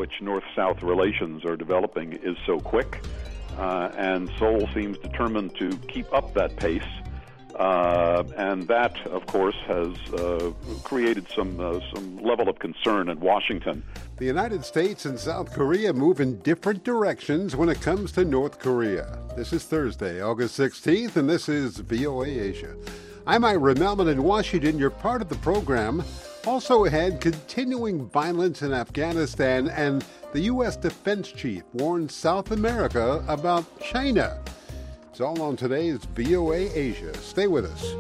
which North-South relations are developing is so quick, and Seoul seems determined to keep up that pace. And that, of course, has created some level of concern in Washington. The United States and South Korea move in different directions when it comes to North Korea. This is Thursday, August 16th, and this is VOA Asia. I'm Ira Melman in Washington. You're part of the program. Also ahead, continuing violence in Afghanistan, and the U.S. Defense Chief warns South America about China. It's all on today's VOA Asia. Stay with us.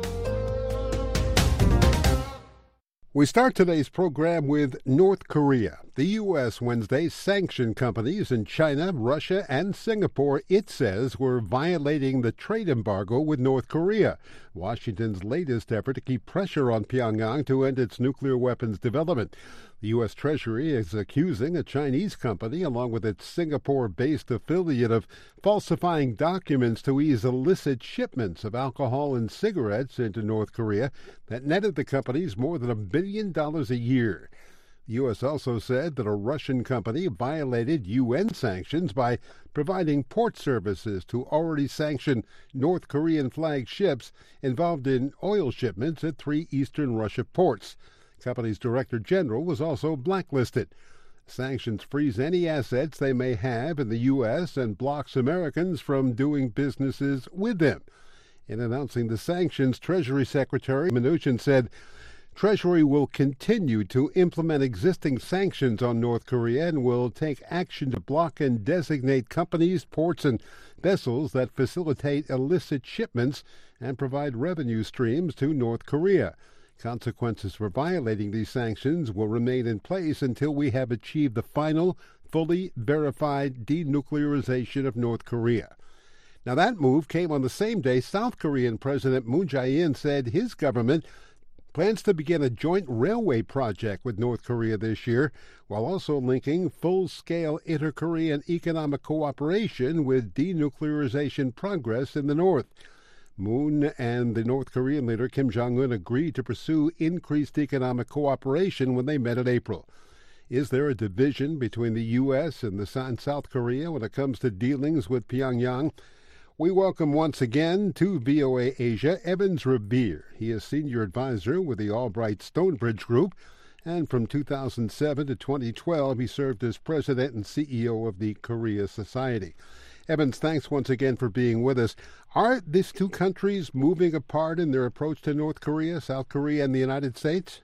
We start today's program with North Korea. The U.S. Wednesday sanctioned companies in China, Russia, and Singapore, it says, were violating the trade embargo with North Korea, Washington's latest effort to keep pressure on Pyongyang to end its nuclear weapons development. The U.S. Treasury is accusing a Chinese company, along with its Singapore-based affiliate, of falsifying documents to ease illicit shipments of alcohol and cigarettes into North Korea that netted the companies more than $1 billion a year. The U.S. also said that a Russian company violated UN sanctions by providing port services to already sanctioned North Korean-flagged ships involved in oil shipments at 3 eastern Russia ports. The company's director general was also blacklisted. Sanctions freeze any assets they may have in the U.S. and blocks Americans from doing businesses with them. In announcing the sanctions, Treasury Secretary Mnuchin said Treasury will continue to implement existing sanctions on North Korea and will take action to block and designate companies, ports, and vessels that facilitate illicit shipments and provide revenue streams to North Korea. Consequences for violating these sanctions will remain in place until we have achieved the final, fully verified denuclearization of North Korea. Now, that move came on the same day South Korean President Moon Jae-in said his government plans to begin a joint railway project with North Korea this year, while also linking full-scale inter-Korean economic cooperation with denuclearization progress in the North. Moon and the North Korean leader Kim Jong-un agreed to pursue increased economic cooperation when they met in April. Is there a division between the U.S. and South Korea when it comes to dealings with Pyongyang? We welcome once again to VOA Asia Evans Revere. He is senior advisor with the Albright Stonebridge Group, and from 2007 to 2012 he served as president and CEO of the Korea Society. Evans, thanks once again for being with us. Are these two countries moving apart in their approach to North Korea, South Korea, and the United States?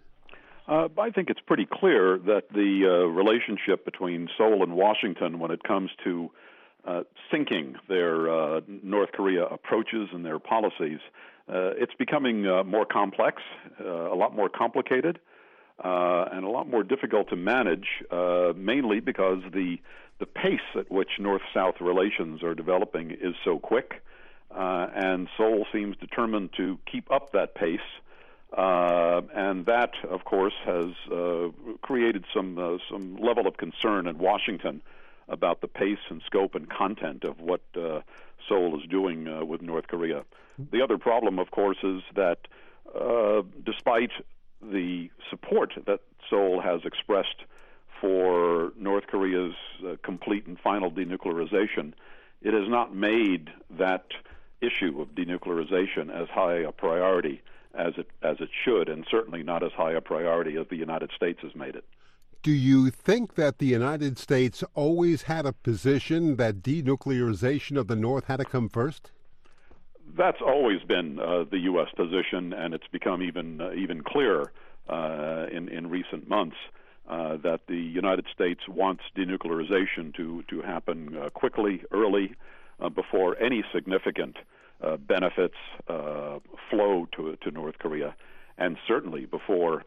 I think it's pretty clear that the relationship between Seoul and Washington when it comes to syncing their North Korea approaches and their policies, it's becoming more complex, a lot more complicated, and a lot more difficult to manage, mainly because the pace at which North-South relations are developing is so quick, and Seoul seems determined to keep up that pace, and that, of course, has created some level of concern in Washington about the pace and scope and content of what Seoul is doing with North Korea. The other problem, of course, is that despite the support that Seoul has expressed for North Korea's complete and final denuclearization, it has not made that issue of denuclearization as high a priority as it should, and certainly not as high a priority as the United States has made it. Do you think that the United States always had a position that denuclearization of the North had to come first? That's always been the U.S. position, and it's become even clearer in recent months. That the United States wants denuclearization to happen quickly, early, before any significant benefits flow to North Korea, and certainly before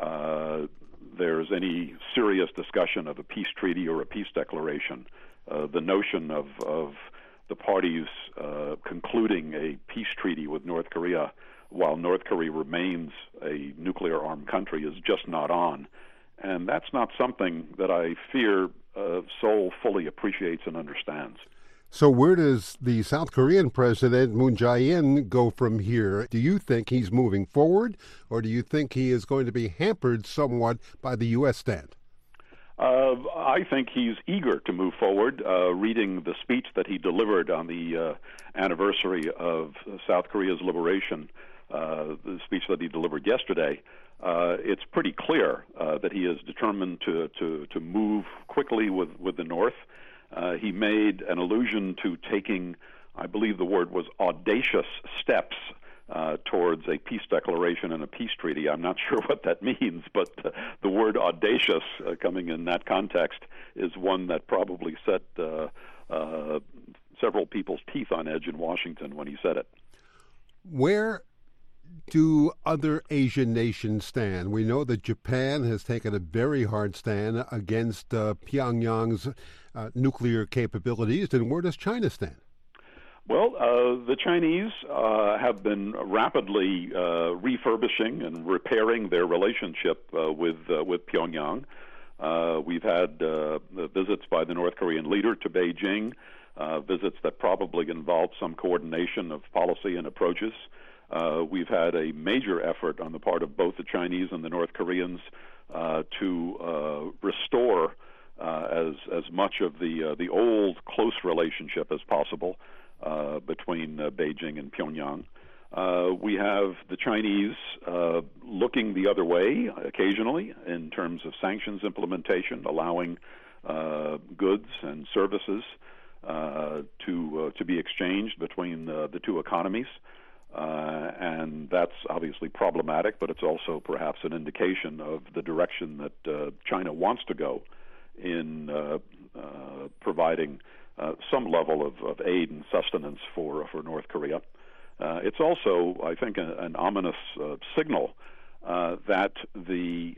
there's any serious discussion of a peace treaty or a peace declaration. The notion of the parties concluding a peace treaty with North Korea while North Korea remains a nuclear-armed country is just not on. And that's not something that I fear Seoul fully appreciates and understands. So where does the South Korean President Moon Jae-in go from here? Do you think he's moving forward, or do you think he is going to be hampered somewhat by the U.S. stand? I think he's eager to move forward. Reading the speech that he delivered on the anniversary of South Korea's liberation, the speech that he delivered yesterday, it's pretty clear that he is determined to move quickly with the North. He made an allusion to taking, I believe the word was audacious steps towards a peace declaration and a peace treaty. I'm not sure what that means, but the word audacious coming in that context is one that probably set several people's teeth on edge in Washington when he said it. Where do other Asian nations stand? We know that Japan has taken a very hard stand against Pyongyang's nuclear capabilities, and where does China stand? Well, the Chinese have been rapidly refurbishing and repairing their relationship with Pyongyang. We've had visits by the North Korean leader to Beijing, visits that probably involved some coordination of policy and approaches. We've had a major effort on the part of both the Chinese and the North Koreans to restore as much of the old close relationship as possible between Beijing and Pyongyang. We have the Chinese looking the other way occasionally in terms of sanctions implementation, allowing goods and services to be exchanged between the two economies. And that's obviously problematic, but it's also perhaps an indication of the direction that China wants to go in providing some level of aid and sustenance for North Korea. It's also, I think, an ominous signal that the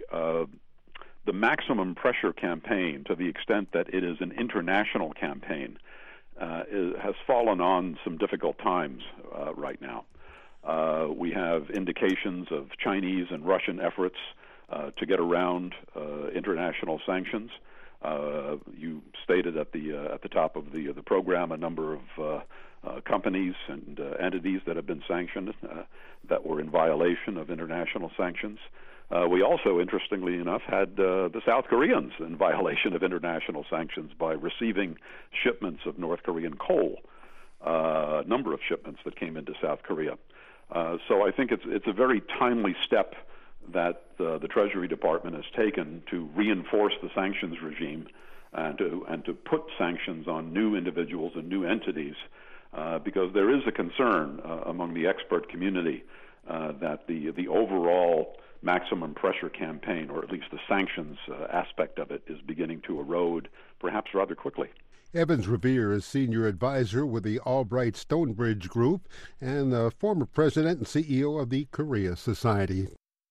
maximum pressure campaign, to the extent that it is an international campaign, has fallen on some difficult times right now. We have indications of Chinese and Russian efforts to get around international sanctions. You stated at the top of the program a number of companies and entities that have been sanctioned that were in violation of international sanctions. We also, interestingly enough, had the South Koreans in violation of international sanctions by receiving shipments of North Korean coal, a number of shipments that came into South Korea. So I think it's a very timely step that the Treasury Department has taken to reinforce the sanctions regime and to put sanctions on new individuals and new entities, because there is a concern among the expert community that the overall maximum pressure campaign, or at least the sanctions aspect of it, is beginning to erode, perhaps rather quickly. Evans Revere is senior advisor with the Albright Stonebridge Group and the former president and CEO of the Korea Society.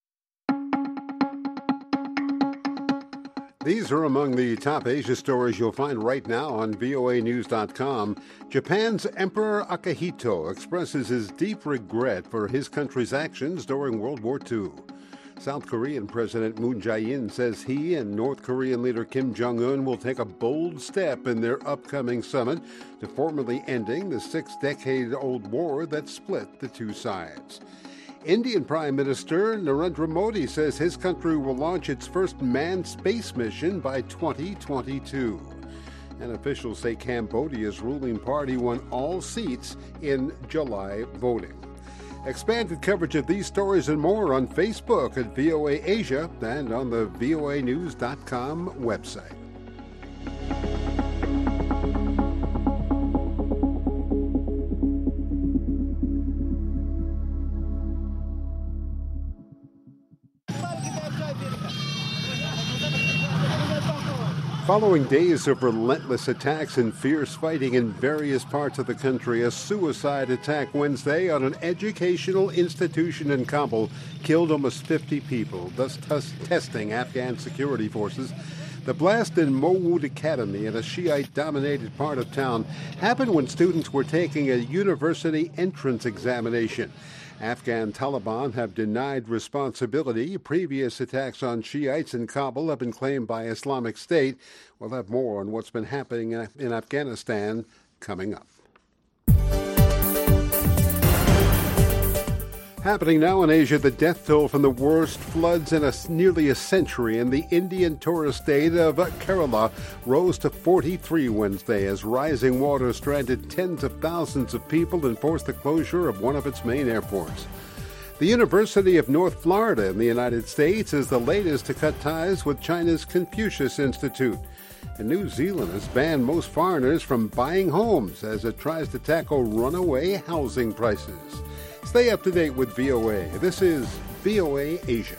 These are among the top Asia stories you'll find right now on voanews.com. Japan's Emperor Akihito expresses his deep regret for his country's actions during World War II. South Korean President Moon Jae-in says he and North Korean leader Kim Jong-un will take a bold step in their upcoming summit to formally ending the 6-decade-old war that split the two sides. Indian Prime Minister Narendra Modi says his country will launch its first manned space mission by 2022. And officials say Cambodia's ruling party won all seats in July voting. Expanded coverage of these stories and more on Facebook at VOA Asia and on the voanews.com website. Following days of relentless attacks and fierce fighting in various parts of the country, a suicide attack Wednesday on an educational institution in Kabul killed almost 50 people, thus testing Afghan security forces. The blast in Mowood Academy, in a Shiite-dominated part of town, happened when students were taking a university entrance examination. Afghan Taliban have denied responsibility. Previous attacks on Shiites in Kabul have been claimed by Islamic State. We'll have more on what's been happening in Afghanistan coming up. Happening now in Asia, the death toll from the worst floods in nearly a century in the Indian tourist state of Kerala rose to 43 Wednesday as rising water stranded tens of thousands of people and forced the closure of one of its main airports. The University of North Florida in the United States is the latest to cut ties with China's Confucius Institute. And New Zealand has banned most foreigners from buying homes as it tries to tackle runaway housing prices. Stay up to date with VOA. This is VOA Asia.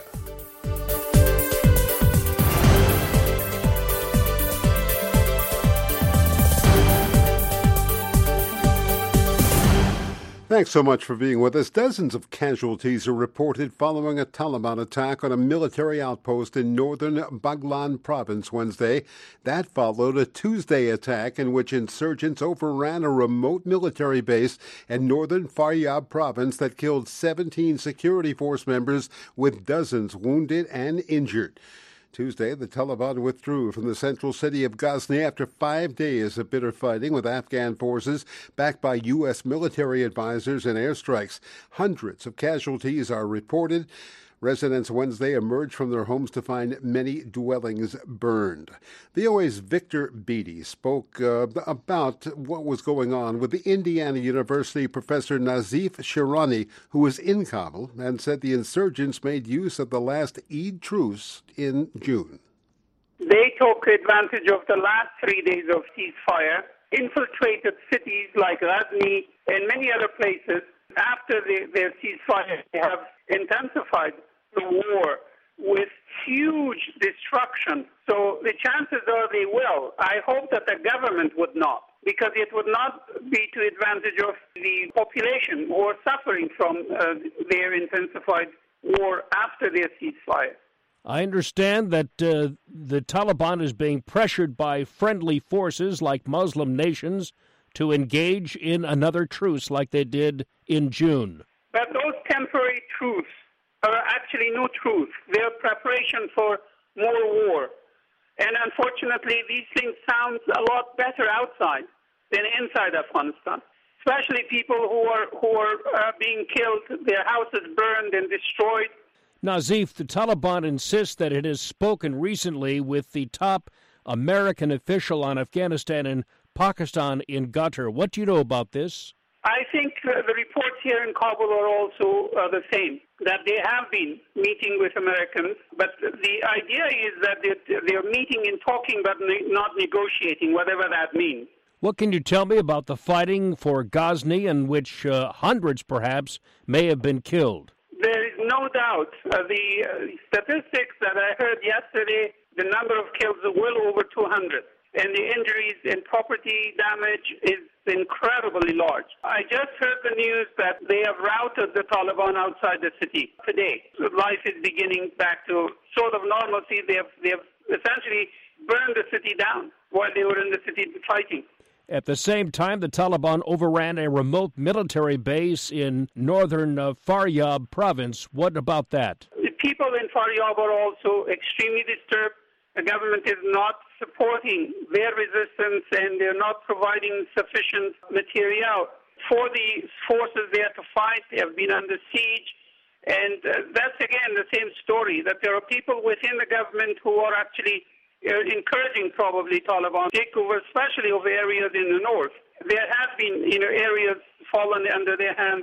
Thanks so much for being with us. Dozens of casualties are reported following a Taliban attack on a military outpost in northern Baghlan province Wednesday. That followed a Tuesday attack in which insurgents overran a remote military base in northern Faryab province that killed 17 security force members with dozens wounded and injured. Tuesday, the Taliban withdrew from the central city of Ghazni after 5 days of bitter fighting with Afghan forces backed by U.S. military advisors and airstrikes. Hundreds of casualties are reported. Residents Wednesday emerged from their homes to find many dwellings burned. VOA's Victor Beattie spoke about what was going on with the Indiana University professor Nazif Shirani, who was in Kabul, and said the insurgents made use of the last Eid truce in June. They took advantage of the last 3 days of ceasefire, infiltrated cities like Ghazni and many other places. After their ceasefire, they have intensified the war with huge destruction. So the chances are they will. I hope that the government would not, because it would not be to advantage of the population who are suffering from their intensified war after their ceasefire. I understand that the Taliban is being pressured by friendly forces like Muslim nations to engage in another truce like they did in June. But those temporary truces are actually no truce. They're preparation for more war. And unfortunately, these things sound a lot better outside than inside Afghanistan, especially people who are being killed, their houses burned and destroyed. Nazif, the Taliban insists that it has spoken recently with the top American official on Afghanistan and Pakistan in Qatar. What do you know about this? I think the reports here in Kabul are also the same, that they have been meeting with Americans, but the idea is that they're meeting and talking but not negotiating, whatever that means. What can you tell me about the fighting for Ghazni, in which hundreds perhaps may have been killed? There is no doubt. The statistics that I heard yesterday, the number of kills are well over 200. And the injuries and property damage is incredibly large. I just heard the news that they have routed the Taliban outside the city today. So life is beginning back to sort of normalcy. They have essentially burned the city down while they were in the city fighting. At the same time, the Taliban overran a remote military base in northern Faryab province. What about that? The people in Faryab are also extremely disturbed. The government is not supporting their resistance and they're not providing sufficient material for the forces there to fight. They have been under siege. And that's, again, the same story, that there are people within the government who are actually encouraging probably Taliban to take over, especially over areas in the north. There have been areas fallen under their hands.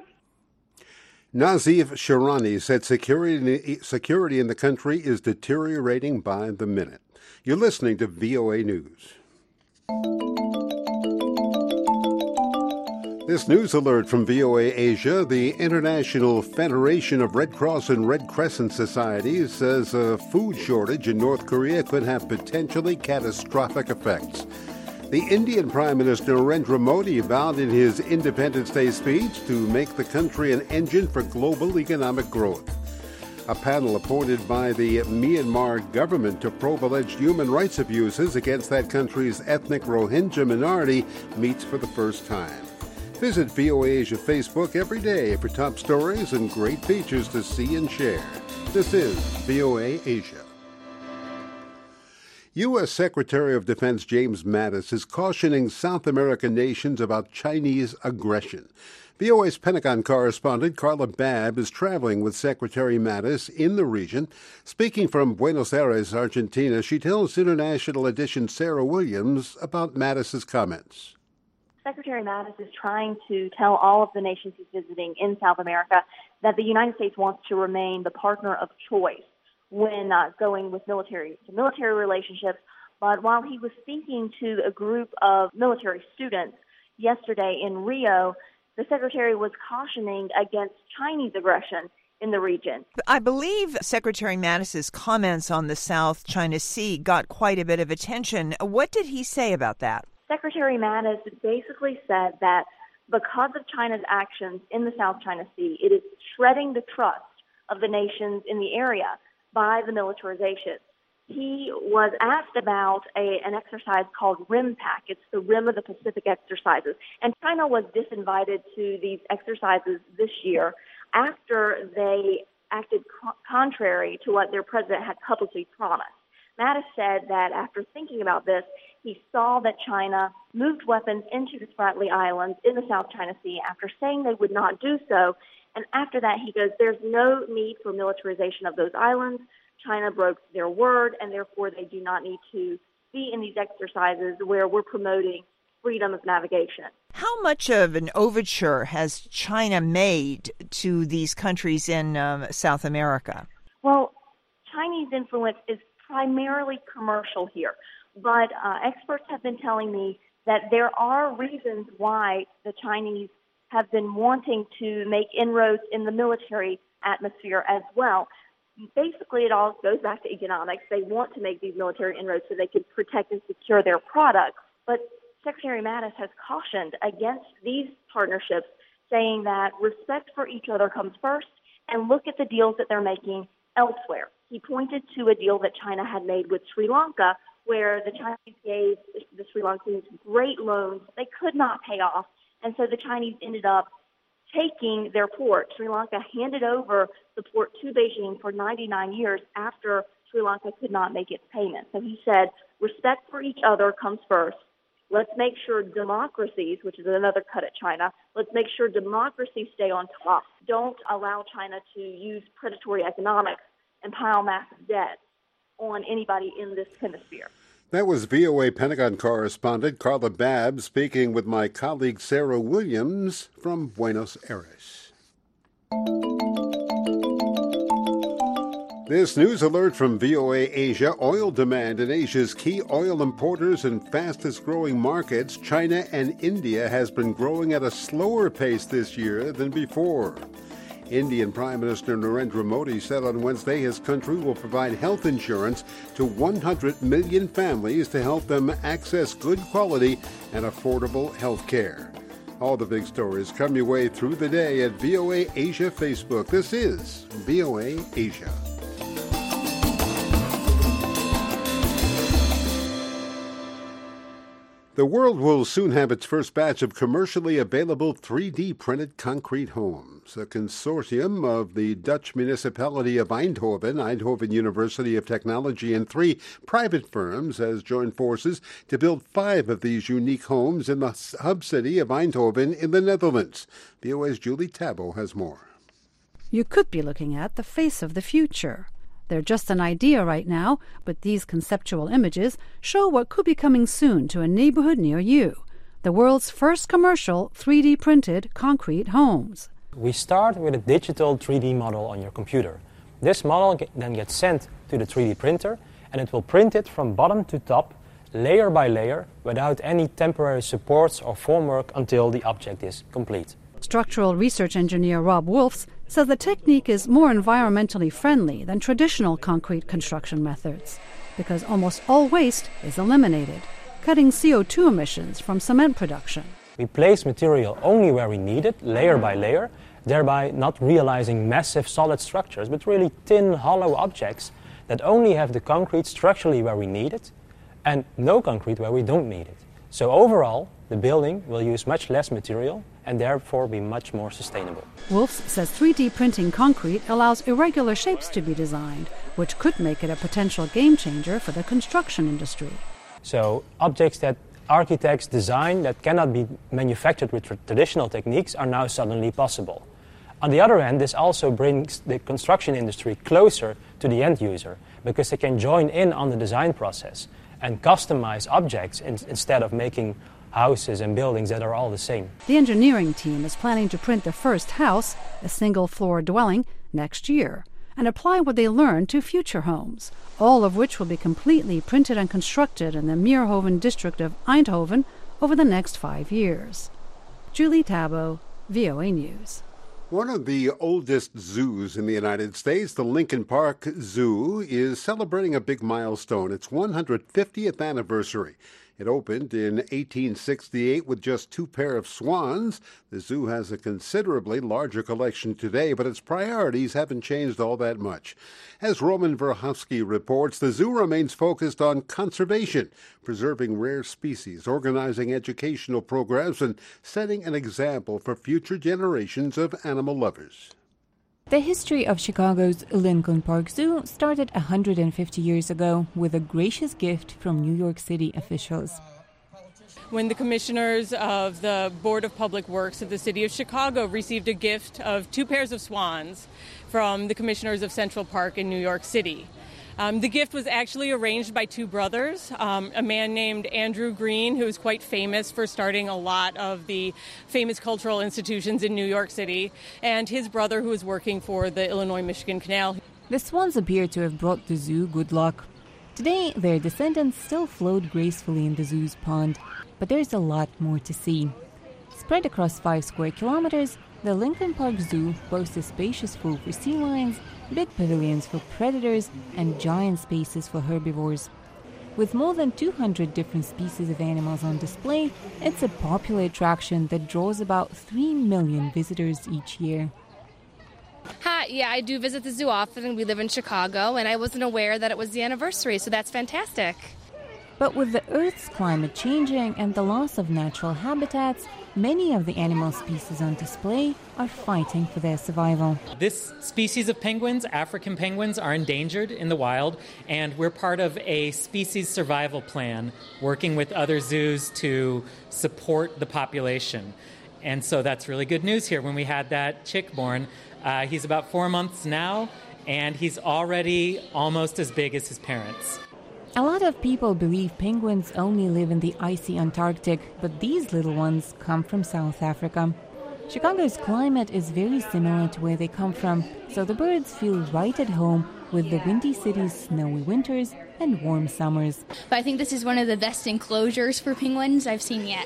Nazif Shirani said security in the country is deteriorating by the minute. You're listening to VOA News. This news alert from VOA Asia. The International Federation of Red Cross and Red Crescent Societies says a food shortage in North Korea could have potentially catastrophic effects. The Indian Prime Minister Narendra Modi vowed in his Independence Day speech to make the country an engine for global economic growth. A panel appointed by the Myanmar government to probe alleged human rights abuses against that country's ethnic Rohingya minority meets for the first time. Visit VOA Asia Facebook every day for top stories and great features to see and share. This is VOA Asia. U.S. Secretary of Defense James Mattis is cautioning South American nations about Chinese aggression. VOA's Pentagon correspondent Carla Babb is traveling with Secretary Mattis in the region. Speaking from Buenos Aires, Argentina, she tells International Edition's Sarah Williams about Mattis's comments. Secretary Mattis is trying to tell all of the nations he's visiting in South America that the United States wants to remain the partner of choice when going with military relationships. But while he was speaking to a group of military students yesterday in Rio, the Secretary was cautioning against Chinese aggression in the region. I believe Secretary Mattis's comments on the South China Sea got quite a bit of attention. What did he say about that? Secretary Mattis basically said that because of China's actions in the South China Sea, it is shredding the trust of the nations in the area by the militarization. He was asked about an exercise called RIMPAC. It's the Rim of the Pacific exercises. And China was disinvited to these exercises this year after they acted contrary to what their president had publicly promised. Mattis said that after thinking about this, he saw that China moved weapons into the Spratly Islands in the South China Sea after saying they would not do so. And after that, he goes, there's no need for militarization of those islands. China broke their word, and therefore they do not need to be in these exercises where we're promoting freedom of navigation. How much of an overture has China made to these countries in South America? Well, Chinese influence is primarily commercial here, but experts have been telling me that there are reasons why the Chinese have been wanting to make inroads in the military atmosphere as well. Basically, it all goes back to economics. They want to make these military inroads so they can protect and secure their products. But Secretary Mattis has cautioned against these partnerships, saying that respect for each other comes first, and look at the deals that they're making elsewhere. He pointed to a deal that China had made with Sri Lanka, where the Chinese gave the Sri Lankans great loans they could not pay off, and so the Chinese ended up taking their port. Sri Lanka handed over the port to Beijing for 99 years after Sri Lanka could not make its payment. So he said, respect for each other comes first. Let's make sure democracies, which is another cut at China, let's make sure democracies stay on top. Don't allow China to use predatory economics and pile massive debt on anybody in this hemisphere. That was VOA Pentagon correspondent Carla Babb speaking with my colleague Sarah Williams from Buenos Aires. This news alert from VOA Asia. Oil demand in Asia's key oil importers and fastest growing markets, China and India, has been growing at a slower pace this year than before. Indian Prime Minister Narendra Modi said on Wednesday his country will provide health insurance to 100 million families to help them access good quality and affordable health care. All the big stories come your way through the day at VOA Asia Facebook. This is VOA Asia. The world will soon have its first batch of commercially available 3D printed concrete homes. A consortium of the Dutch municipality of Eindhoven, Eindhoven University of Technology, and 3 private firms has joined forces to build 5 of these unique homes in the hub city of Eindhoven in the Netherlands. VOA's Julie Tabo has more. You could be looking at the face of the future. They're just an idea right now, but these conceptual images show what could be coming soon to a neighborhood near you. The world's first commercial 3D printed concrete homes. We start with a digital 3D model on your computer. This model then gets sent to the 3D printer, and it will print it from bottom to top, layer by layer, without any temporary supports or formwork until the object is complete. Structural research engineer Rob Wolfs says the technique is more environmentally friendly than traditional concrete construction methods because almost all waste is eliminated, cutting CO2 emissions from cement production. We place material only where we need it, layer by layer, thereby not realizing massive solid structures, but really thin, hollow objects that only have the concrete structurally where we need it and no concrete where we don't need it. So overall, the building will use much less material and therefore be much more sustainable. Wolfs says 3D printing concrete allows irregular shapes to be designed, which could make it a potential game changer for the construction industry. So objects that Architects' design that cannot be manufactured with traditional techniques are now suddenly possible. On the other hand, this also brings the construction industry closer to the end user because they can join in on the design process and customize objects instead of making houses and buildings that are all the same. The engineering team is planning to print the first house, a single-floor dwelling, next year, and apply what they learned to future homes, all of which will be completely printed and constructed in the Meerhoven district of Eindhoven over the next 5 years. Julie Tabo, VOA News. One of the oldest zoos in the United States, the Lincoln Park Zoo, is celebrating a big milestone, its 150th anniversary. It opened in 1868 with just 2 pair of swans. The zoo has a considerably larger collection today, but its priorities haven't changed all that much. As Roman Verhofsky reports, the zoo remains focused on conservation, preserving rare species, organizing educational programs, and setting an example for future generations of animal lovers. The history of Chicago's Lincoln Park Zoo started 150 years ago with a gracious gift from New York City officials. When the commissioners of the Board of Public Works of the city of Chicago received a gift of 2 pairs of swans from the commissioners of Central Park in New York City. The gift was actually arranged by 2 brothers, a man named Andrew Green, who is quite famous for starting a lot of the famous cultural institutions in New York City, and his brother, who is working for the Illinois-Michigan Canal. The swans appear to have brought the zoo good luck. Today, their descendants still float gracefully in the zoo's pond, but there's a lot more to see. Spread across 5 square kilometers, the Lincoln Park Zoo boasts a spacious pool for sea lions, big pavilions for predators, and giant spaces for herbivores. With more than 200 different species of animals on display, it's a popular attraction that draws about 3 million visitors each year. Hi, yeah, I do visit the zoo often. We live in Chicago, and I wasn't aware that it was the anniversary, so that's fantastic. But with the Earth's climate changing and the loss of natural habitats, many of the animal species on display are fighting for their survival. This species of penguins, African penguins, are endangered in the wild, and we're part of a species survival plan working with other zoos to support the population. And so that's really good news here. When we had that chick born, he's about 4 months now, and he's already almost as big as his parents. A lot of people believe penguins only live in the icy Antarctic, but these little ones come from South Africa. Chicago's climate is very similar to where they come from, so the birds feel right at home with the windy city's snowy winters and warm summers. But I think this is one of the best enclosures for penguins I've seen yet.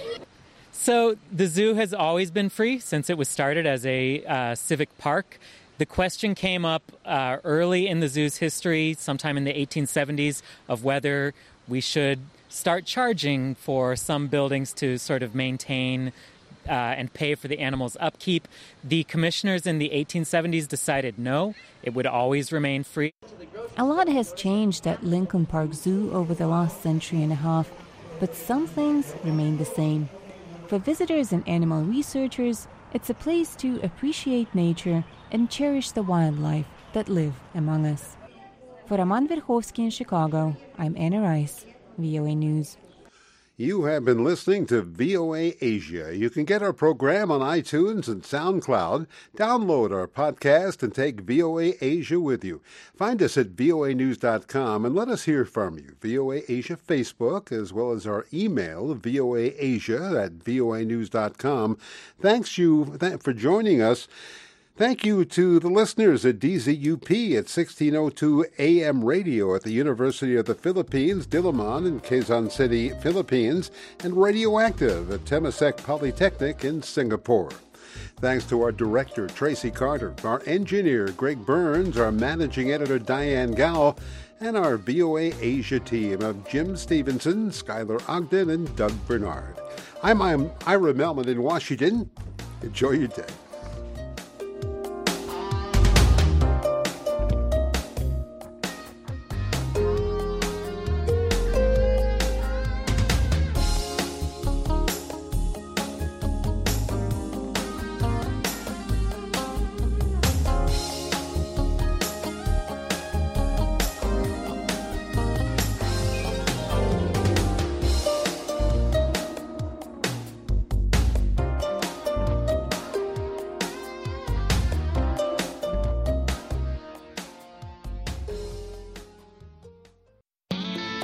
So the zoo has always been free since it was started as a civic park. The question came up early in the zoo's history, sometime in the 1870s, of whether we should start charging for some buildings to sort of maintain and pay for the animals' upkeep. The commissioners in the 1870s decided no, it would always remain free. A lot has changed at Lincoln Park Zoo over the last century and a half, but some things remain the same. For visitors and animal researchers, it's a place to appreciate nature and cherish the wildlife that live among us. For Roman Verhofsky in Chicago, I'm Anna Rice, VOA News. You have been listening to VOA Asia. You can get our program on iTunes and SoundCloud. Download our podcast and take VOA Asia with you. Find us at voanews.com and let us hear from you. VOA Asia Facebook, as well as our email, voaasia@voanews.com. Thanks for joining us. Thank you to the listeners at DZUP at 1602 AM radio at the University of the Philippines, Diliman in Quezon City, Philippines, and Radioactive at Temasek Polytechnic in Singapore. Thanks to our director, Tracy Carter, our engineer, Greg Burns, our managing editor, Diane Gao, and our VOA Asia team of Jim Stevenson, Skylar Ogden, and Doug Bernard. I'm Ira Melman in Washington. Enjoy your day.